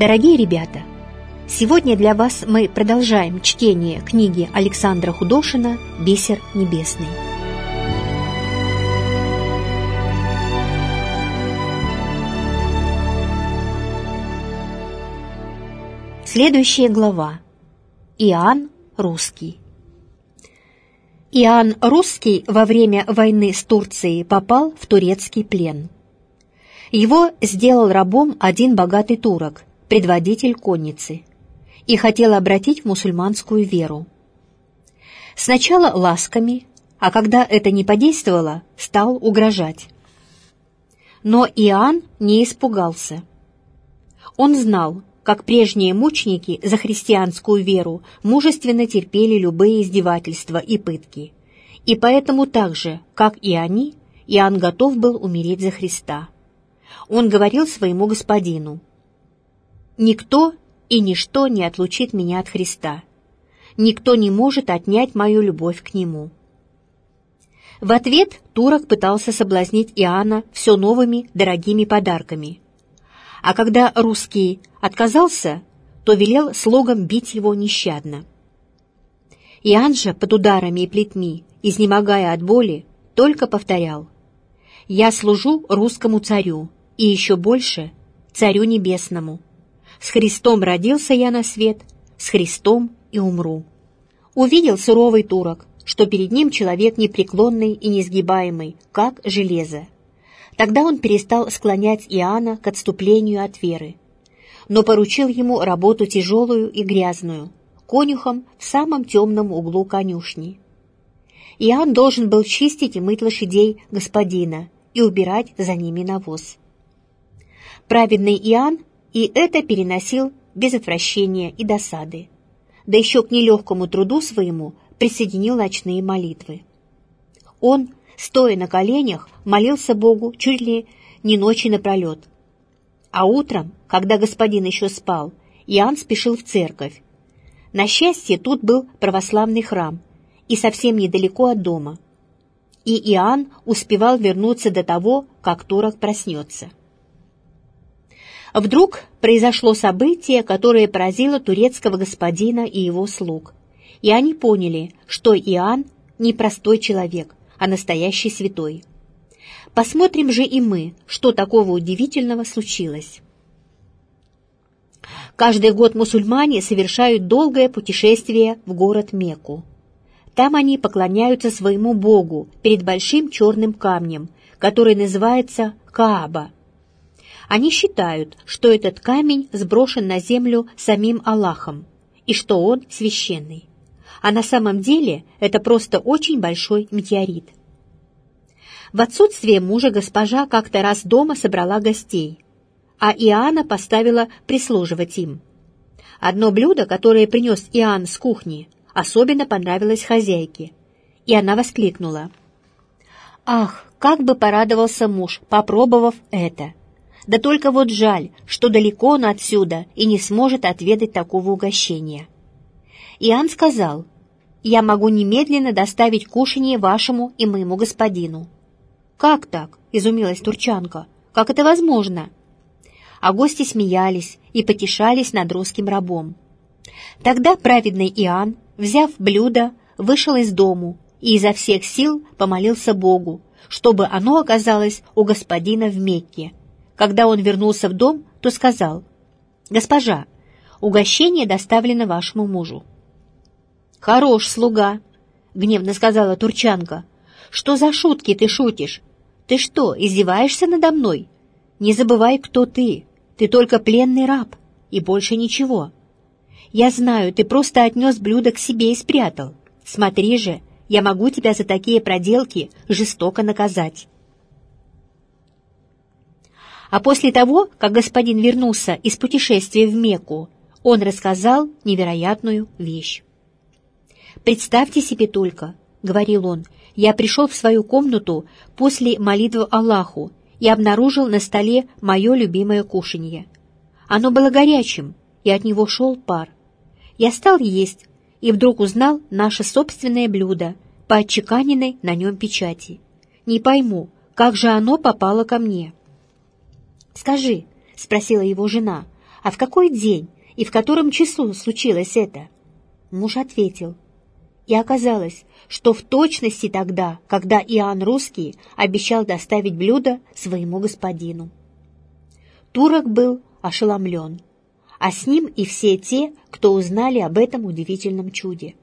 Дорогие ребята, сегодня для вас мы продолжаем чтение книги Александра Худошина «Бисер небесный». Следующая глава. Иоанн Русский. Иоанн Русский во время войны с Турцией попал в турецкий плен. Его сделал рабом один богатый турок, предводитель конницы, и хотел обратить в мусульманскую веру. Сначала ласками, а когда это не подействовало, стал угрожать. Но Иоанн не испугался. Он знал, как прежние мученики за христианскую веру мужественно терпели любые издевательства и пытки, и поэтому так же, как и они, Иоанн готов был умереть за Христа. Он говорил своему господину: «Никто и ничто не отлучит меня от Христа. Никто не может отнять мою любовь к Нему». В ответ турок пытался соблазнить Иоанна все новыми дорогими подарками. А когда русский отказался, то велел слугам бить его нещадно. Иоанн же под ударами и плетьми, изнемогая от боли, только повторял: «Я служу русскому царю, и еще больше царю небесному. С Христом родился я на свет, с Христом и умру». Увидел суровый турок, что перед ним человек непреклонный и несгибаемый, как железо. Тогда он перестал склонять Иоанна к отступлению от веры, но поручил ему работу тяжелую и грязную, конюхом в самом темном углу конюшни. Иоанн должен был чистить и мыть лошадей господина и убирать за ними навоз. Праведный Иоанн и это переносил без отвращения и досады, да еще к нелегкому труду своему присоединил ночные молитвы. Он, стоя на коленях, молился Богу чуть ли не ночи напролет. А утром, когда господин еще спал, Иоанн спешил в церковь. На счастье, тут был православный храм и совсем недалеко от дома. И Иоанн успевал вернуться до того, как турок проснется. Вдруг произошло событие, которое поразило турецкого господина и его слуг, и они поняли, что Иоанн не простой человек, а настоящий святой. Посмотрим же и мы, что такого удивительного случилось. Каждый год мусульмане совершают долгое путешествие в город Мекку. Там они поклоняются своему Богу перед большим черным камнем, который называется Кааба. Они считают, что этот камень сброшен на землю самим Аллахом, и что он священный. А на самом деле это просто очень большой метеорит. В отсутствие мужа госпожа как-то раз дома собрала гостей, а Иоанна поставила прислуживать им. Одно блюдо, которое принес Иоанн с кухни, особенно понравилось хозяйке, и она воскликнула: «Ах, как бы порадовался муж, попробовав это! Да только вот жаль, что далеко он отсюда и не сможет отведать такого угощения». Иоанн сказал: «Я могу немедленно доставить кушанье вашему и моему господину». «Как так?» — изумилась турчанка. «Как это возможно?» А гости смеялись и потешались над русским рабом. Тогда праведный Иоанн, взяв блюдо, вышел из дому и изо всех сил помолился Богу, чтобы оно оказалось у господина в Мекке. Когда он вернулся в дом, то сказал: «Госпожа, угощение доставлено вашему мужу». «Хорош слуга», — гневно сказала турчанка. «Что за шутки ты шутишь? Ты что, издеваешься надо мной? Не забывай, кто ты. Ты только пленный раб, и больше ничего. Я знаю, ты просто отнес блюдо к себе и спрятал. Смотри же, я могу тебя за такие проделки жестоко наказать». А после того, как господин вернулся из путешествия в Мекку, он рассказал невероятную вещь. «Представьте себе только, — говорил он, — я пришел в свою комнату после молитвы Аллаху и обнаружил на столе мое любимое кушанье. Оно было горячим, и от него шел пар. Я стал есть и вдруг узнал наше собственное блюдо по отчеканенной на нем печати. Не пойму, как же оно попало ко мне». «Скажи, — спросила его жена, — А в какой день и в котором часу случилось это? Муж ответил. И оказалось, что в точности тогда, когда Иоанн Русский обещал доставить блюдо своему господину. Турок был ошеломлен, а с ним и все те, кто узнали об этом удивительном чуде.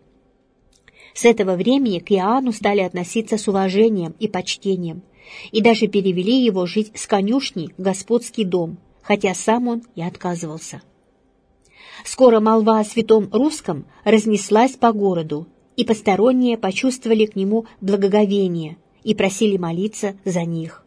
С этого времени к Иоанну стали относиться с уважением и почтением, и даже перевели его жить с конюшни в господский дом, хотя сам он и отказывался. Скоро молва о святом Русском разнеслась по городу, и посторонние почувствовали к нему благоговение и просили молиться за них.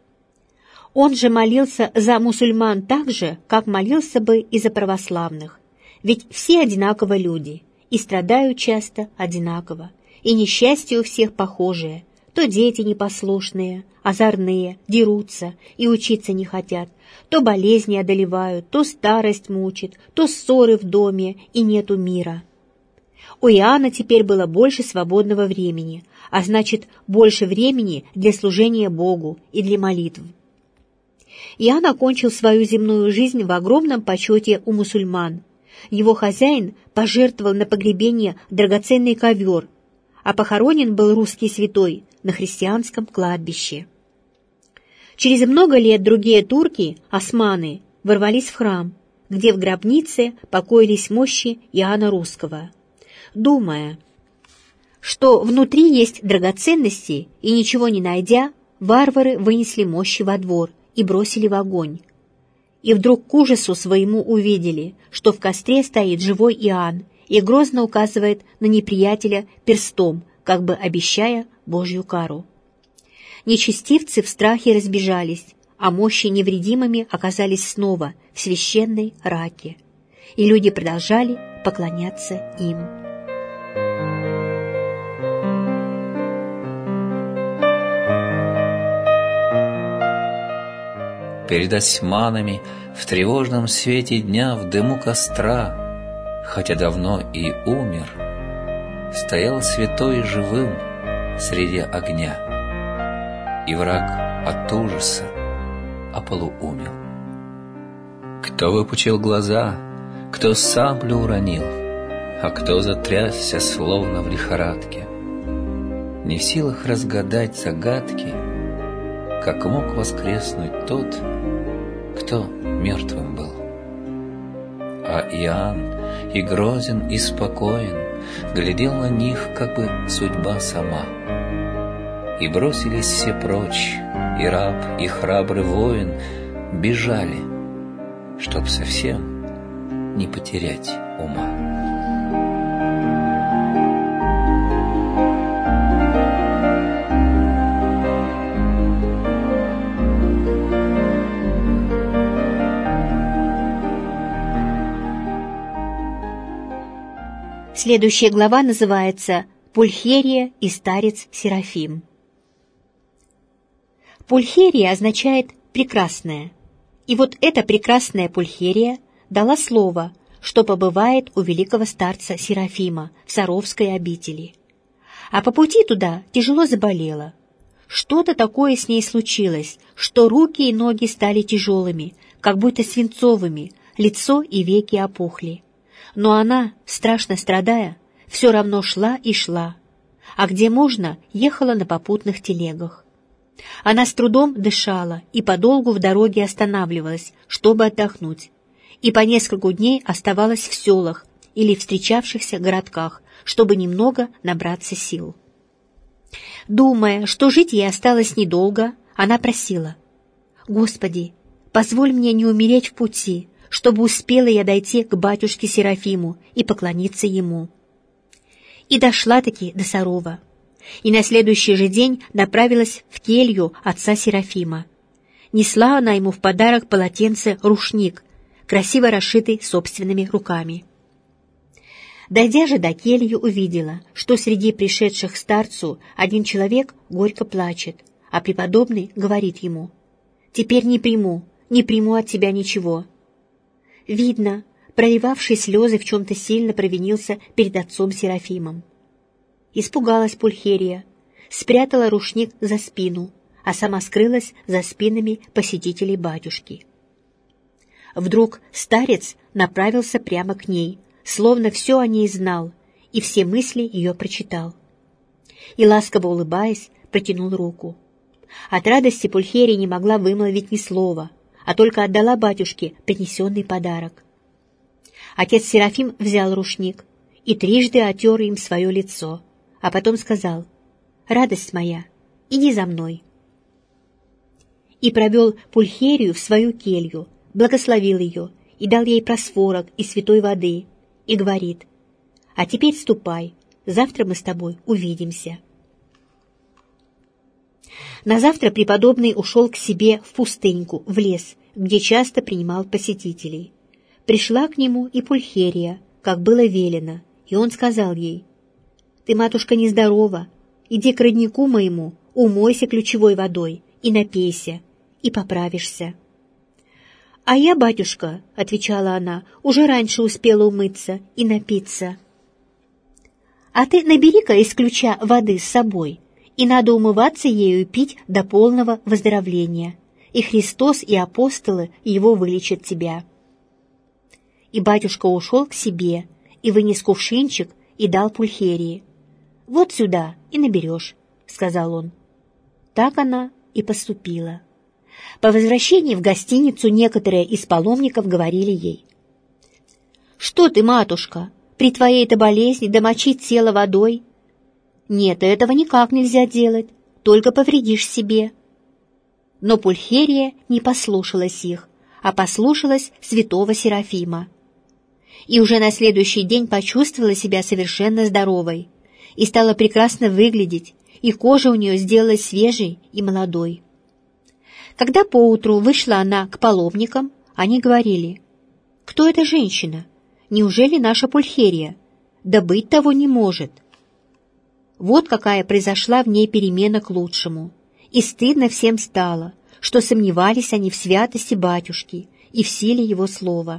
Он же молился за мусульман так же, как молился бы и за православных, ведь все одинаково люди, и страдают часто одинаково, и несчастье у всех похожее, то дети непослушные, озорные, дерутся и учиться не хотят, то болезни одолевают, то старость мучит, то ссоры в доме и нету мира. У Иоанна теперь было больше свободного времени, а значит, больше времени для служения Богу и для молитв. Иоанн окончил свою земную жизнь в огромном почете у мусульман. Его хозяин пожертвовал на погребение драгоценный ковер, а похоронен был русский святой на христианском кладбище. Через много лет другие турки, османы, ворвались в храм, где в гробнице покоились мощи Иоанна Русского. Думая, что внутри есть драгоценности, и ничего не найдя, варвары вынесли мощи во двор и бросили в огонь. И вдруг к ужасу своему увидели, что в костре стоит живой Иоанн и грозно указывает на неприятеля перстом, как бы обещая Божью кару. Нечестивцы в страхе разбежались, а мощи невредимыми оказались снова в священной раке, и люди продолжали поклоняться им. Перед османами в тревожном свете дня в дыму костра, хотя давно и умер, стоял святой живым среди огня, и враг от ужаса ополуумел. Кто выпучил глаза, кто саблю уронил, а кто затрясся, словно в лихорадке, не в силах разгадать загадки, как мог воскреснуть тот, кто мертвым был. А Иоанн и грозен, и спокоен глядел на них, как бы судьба сама. И бросились все прочь, и раб, и храбрый воин бежали, чтоб совсем не потерять ума. Следующая глава называется «Пульхерия и старец Серафим». Пульхерия означает «прекрасная». И вот эта прекрасная Пульхерия дала слово, что побывает у великого старца Серафима в Саровской обители. А по пути туда тяжело заболела. Что-то такое с ней случилось, что руки и ноги стали тяжелыми, как будто свинцовыми, лицо и веки опухли. Но она, страшно страдая, все равно шла и шла, а где можно, ехала на попутных телегах. Она с трудом дышала и подолгу в дороге останавливалась, чтобы отдохнуть, и по несколько дней оставалась в селах или встречавшихся городках, чтобы немного набраться сил. Думая, что жить ей осталось недолго, она просила: «Господи, позволь мне не умереть в пути, чтобы успела я дойти к батюшке Серафиму и поклониться ему». И дошла-таки до Сарова, и на следующий же день направилась в келью отца Серафима. Несла она ему в подарок полотенце-рушник, красиво расшитый собственными руками. Дойдя же до кельи, увидела, что среди пришедших к старцу один человек горько плачет, а преподобный говорит ему: «Теперь не приму от тебя ничего». Видно, проливавший слезы, в чем-то сильно провинился перед отцом Серафимом. Испугалась Пульхерия, спрятала рушник за спину, а сама скрылась за спинами посетителей батюшки. Вдруг старец направился прямо к ней, словно все о ней знал и все мысли ее прочитал. И, ласково улыбаясь, протянул руку. От радости Пульхерия не могла вымолвить ни слова, а только отдала батюшке принесенный подарок. Отец Серафим взял рушник и трижды отер им свое лицо, а потом сказал: «Радость моя, иди за мной». И провел Пульхерию в свою келью, благословил ее и дал ей просфорок и святой воды, и говорит: «А теперь ступай, завтра мы с тобой увидимся». Назавтра преподобный ушел к себе в пустыньку, в лес, где часто принимал посетителей. Пришла к нему и Пульхерия, как было велено, и он сказал ей: «Ты, матушка, нездорова, иди к роднику моему, умойся ключевой водой и напейся, и поправишься». «А я, батюшка, — отвечала она, — уже раньше успела умыться и напиться». «А ты набери-ка из ключа воды с собой, и надо умываться ею и пить до полного выздоровления, и Христос и апостолы его вылечат тебя». И батюшка ушел к себе и вынес кувшинчик и дал Пульхерии. «Вот сюда и наберешь», — сказал он. Так она и поступила. По возвращении в гостиницу некоторые из паломников говорили ей: «Что ты, матушка, при твоей-то болезни домочить тело водой? Нет, этого никак нельзя делать, только повредишь себе». Но Пульхерия не послушалась их, а послушалась святого Серафима. И уже на следующий день почувствовала себя совершенно здоровой и стала прекрасно выглядеть, и кожа у нее сделалась свежей и молодой. Когда поутру вышла она к паломникам, они говорили: «Кто эта женщина? Неужели наша Пульхерия? Да быть того не может». Вот какая произошла в ней перемена к лучшему, и стыдно всем стало, что сомневались они в святости батюшки и в силе его слова.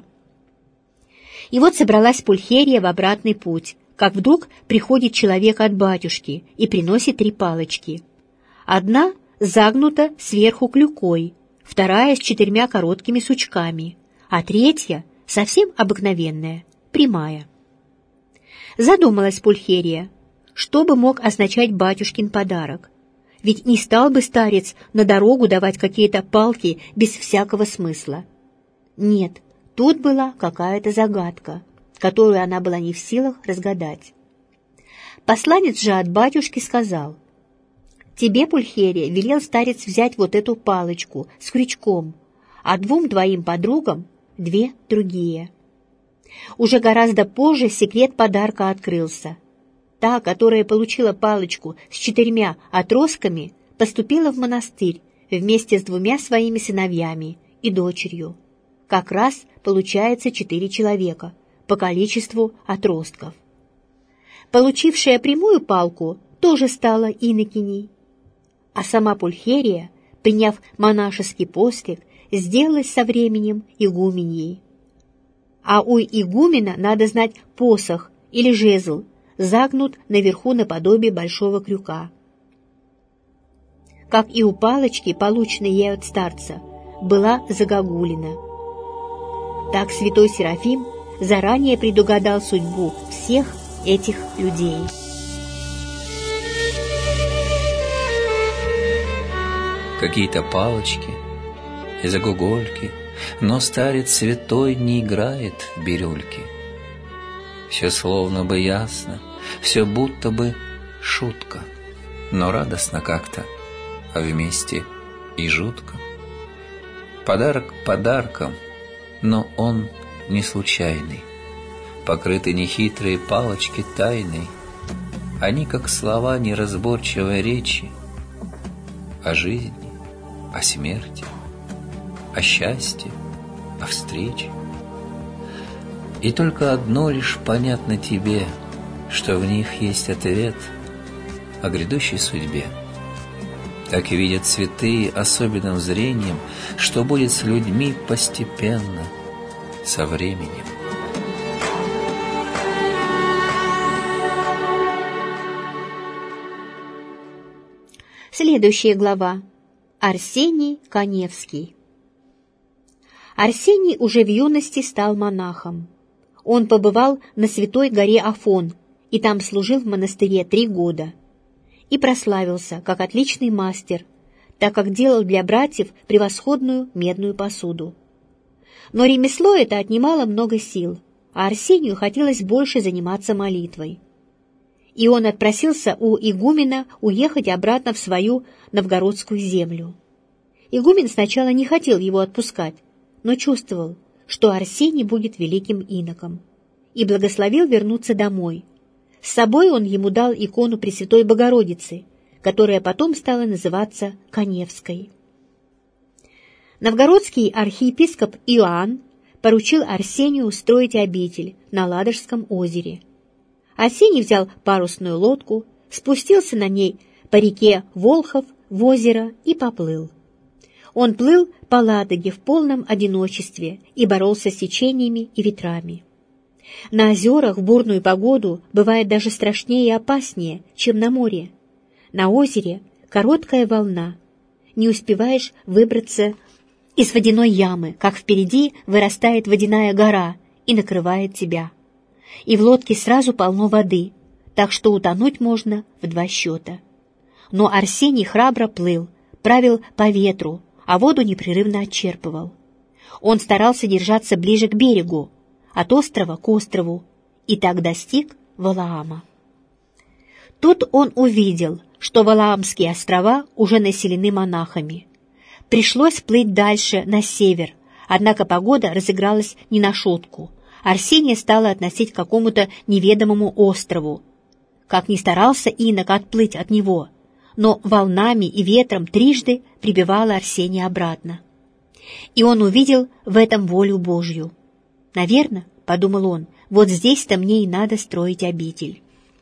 И вот собралась Пульхерия в обратный путь, как вдруг приходит человек от батюшки и приносит 3 палочки. Одна загнута сверху клюкой, вторая с 4 короткими сучками, а третья совсем обыкновенная, прямая. Задумалась Пульхерия, что бы мог означать батюшкин подарок, ведь не стал бы старец на дорогу давать какие-то палки без всякого смысла. Нет, тут была какая-то загадка, которую она была не в силах разгадать. Посланец же от батюшки сказал: «Тебе, Пульхерия, велел старец взять вот эту палочку с крючком, а 2 твоим подругам 2 другие». Уже гораздо позже секрет подарка открылся. Та, которая получила палочку с 4 отростками, поступила в монастырь вместе с 2 своими сыновьями и дочерью. Как раз получается 4 человека по количеству отростков. Получившая прямую палку тоже стала инокиней, а сама Пульхерия, приняв монашеский постриг, сделалась со временем игуменьей. А у игумена, надо знать, посох или жезл загнут наверху наподобие большого крюка. Как и у палочки, полученной ей от старца, была загогулина. Так святой Серафим заранее предугадал судьбу всех этих людей. Какие-то палочки и загогольки, но старец святой не играет в бирюльки. Все словно бы ясно, все будто бы шутка, но радостно как-то, а вместе и жутко. Подарок подарком, но он не случайный. Покрыты нехитрые палочки тайной, они как слова неразборчивой речи о жизни, о смерти, о счастье, о встрече. И только одно лишь понятно тебе, что в них есть ответ о грядущей судьбе. Так и видят святые особенным зрением, что будет с людьми постепенно, со временем. Следующая глава. Арсений Каневский. Арсений уже в юности стал монахом. Он побывал на святой горе Афон и там служил в монастыре 3 года. И прославился как отличный мастер, так как делал для братьев превосходную медную посуду. Но ремесло это отнимало много сил, а Арсению хотелось больше заниматься молитвой. И он отпросился у игумена уехать обратно в свою новгородскую землю. Игумен сначала не хотел его отпускать, но чувствовал, что Арсений будет великим иноком, и благословил вернуться домой. С собой он ему дал икону Пресвятой Богородицы, которая потом стала называться Каневской. Новгородский архиепископ Иоанн поручил Арсению устроить обитель на Ладожском озере. Арсений взял парусную лодку, спустился на ней по реке Волхов в озеро и поплыл. Он плыл по Ладоге в полном одиночестве и боролся с течениями и ветрами. На озерах в бурную погоду бывает даже страшнее и опаснее, чем на море. На озере короткая волна. Не успеваешь выбраться из водяной ямы, как впереди вырастает водяная гора и накрывает тебя. И в лодке сразу полно воды, так что утонуть можно в 2 счета. Но Арсений храбро плыл, правил по ветру, а воду непрерывно отчерпывал. Он старался держаться ближе к берегу, от острова к острову, и так достиг Валаама. Тут он увидел, что Валаамские острова уже населены монахами. Пришлось плыть дальше, на север, однако погода разыгралась не на шутку. Арсения стало относить к какому-то неведомому острову. Как ни старался инок отплыть от него, но волнами и ветром трижды прибивало Арсения обратно. И он увидел в этом волю Божью. «Наверно, — подумал он, — вот здесь-то мне и надо строить обитель».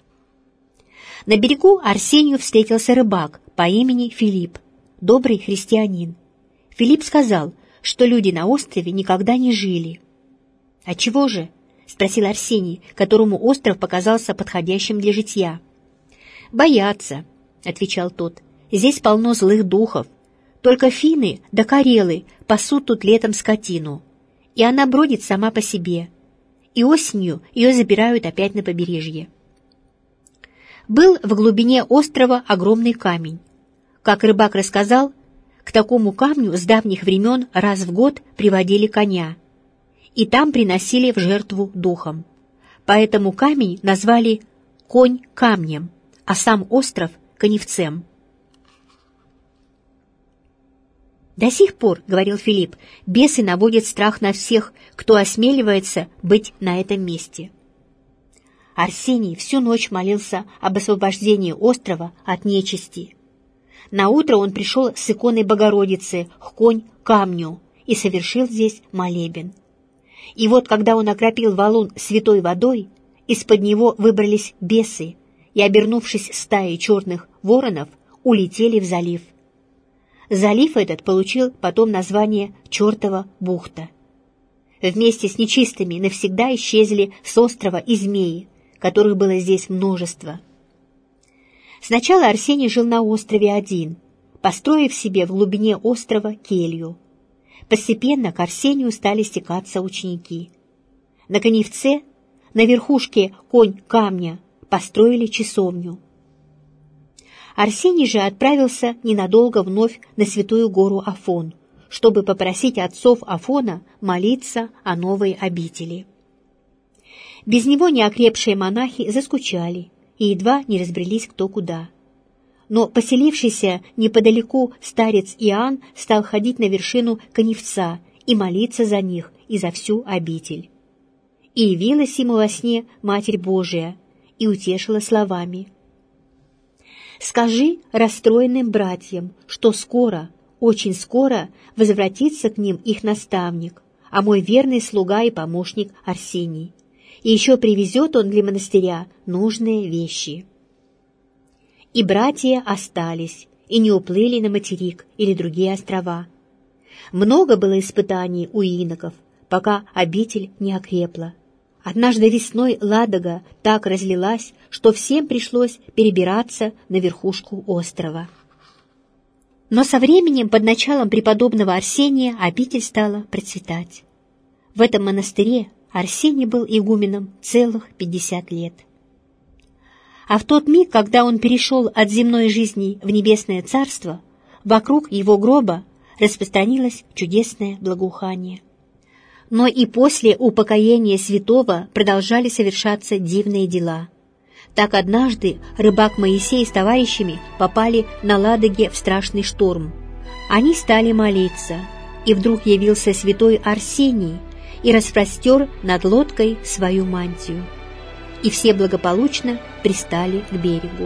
На берегу Арсению встретился рыбак по имени Филипп, добрый христианин. Филипп сказал, что люди на острове никогда не жили. «Отчего же?» — спросил Арсений, которому остров показался подходящим для житья. «Боятся», — отвечал тот, — «здесь полно злых духов. Только финны да карелы пасут тут летом скотину, и она бродит сама по себе, и осенью ее забирают опять на побережье». Был в глубине острова огромный камень. Как рыбак рассказал, к такому камню с давних времен раз в год приводили коня, и там приносили в жертву духам. Поэтому камень назвали «конь камнем», а сам остров — Каневцем. «До сих пор, — говорил Филипп, — бесы наводят страх на всех, кто осмеливается быть на этом месте». Арсений всю ночь молился об освобождении острова от нечисти. Наутро он пришел с иконой Богородицы к конь камню и совершил здесь молебен. И вот, когда он окропил валун святой водой, из-под него выбрались бесы и, обернувшись стаей черных воронов, улетели в залив. Залив этот получил потом название «Чертова бухта». Вместе с нечистыми навсегда исчезли с острова и змеи, которых было здесь множество. Сначала Арсений жил на острове один, построив себе в глубине острова келью. Постепенно к Арсению стали стекаться ученики. На Каневце, на верхушке конь камня, построили часовню. Арсений же отправился ненадолго вновь на святую гору Афон, чтобы попросить отцов Афона молиться о новой обители. Без него неокрепшие монахи заскучали и едва не разбрелись кто куда. Но поселившийся неподалеку старец Иоанн стал ходить на вершину Каневца и молиться за них и за всю обитель. И явилась ему во сне Матерь Божия и утешила словами: «Скажи расстроенным братьям, что скоро, очень скоро возвратится к ним их наставник, а мой верный слуга и помощник Арсений. И еще привезет он для монастыря нужные вещи». И братья остались, и не уплыли на материк или другие острова. Много было испытаний у иноков, пока обитель не окрепла. Однажды весной Ладога так разлилась, что всем пришлось перебираться на верхушку острова. Но со временем под началом преподобного Арсения обитель стала процветать. В этом монастыре Арсений был игуменом целых 50 лет. А в тот миг, когда он перешел от земной жизни в небесное царство, вокруг его гроба распространилось чудесное благоухание. Но и после упокоения святого продолжали совершаться дивные дела. Так однажды рыбак Моисей с товарищами попали на Ладоге в страшный шторм. Они стали молиться, и вдруг явился святой Арсений и распростер над лодкой свою мантию. И все благополучно пристали к берегу.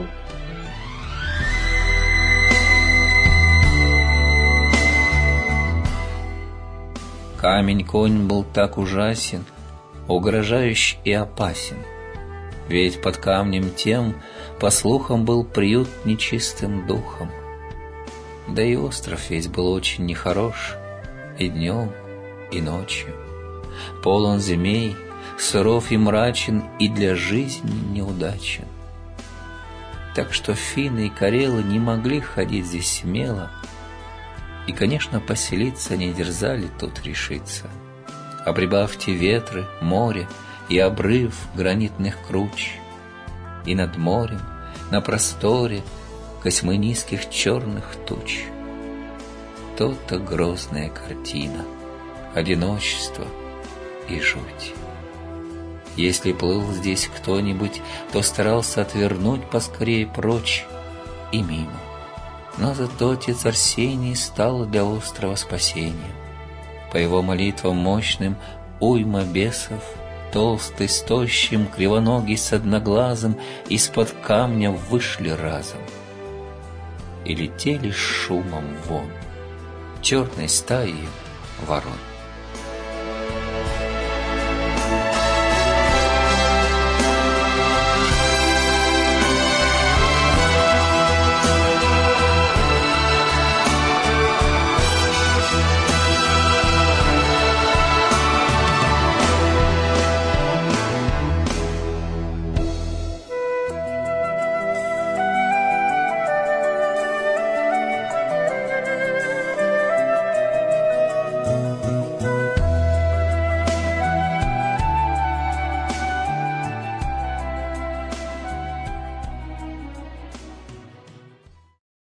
Камень-конь был так ужасен, угрожающий и опасен, ведь под камнем тем, по слухам, был приют нечистым духом. Да и остров весь был очень нехорош, и днем, и ночью. Полон змей, суров и мрачен, и для жизни неудачен. Так что финны и карелы не могли ходить здесь смело, и, конечно, поселиться не дерзали тут решиться. А прибавьте ветры, море и обрыв гранитных круч, и над морем, на просторе, косьмы низких черных туч. То-то грозная картина, одиночество и жуть. Если плыл здесь кто-нибудь, то старался отвернуть поскорее прочь и мимо. Но зато отец Арсений стал для острова спасением. По его молитвам мощным уйма бесов, толстый с тощим, кривоногий с одноглазым, из-под камня вышли разом и летели с шумом вон черной стаей ворон.